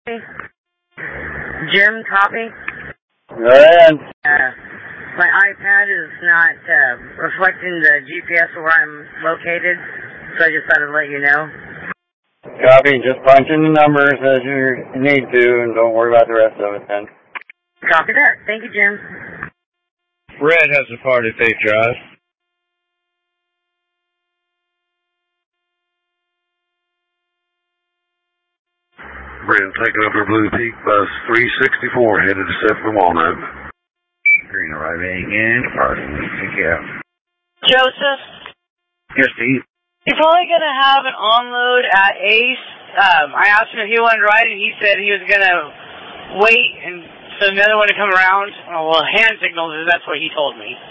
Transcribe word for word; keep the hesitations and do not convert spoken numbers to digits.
Jim, copy? Go ahead. Uh, my iPad is not uh, reflecting the G P S of where I'm located, so I just thought I'd let you know. Copy. Just punch in the numbers as you need to, and don't worry about the rest of it then. Copy that. Thank you, Jim. Red has a party safe drive. Brent taking over Blue Peak bus three sixty-four headed to Seven Walnut. Green arriving in party. Take care. Joseph? Yes, Steve. You're probably going to have an onload at Ace. Um, I asked him if he wanted to ride, and he said he was going to wait and so another one to come around. Oh, well, hand signals, that's what he told me.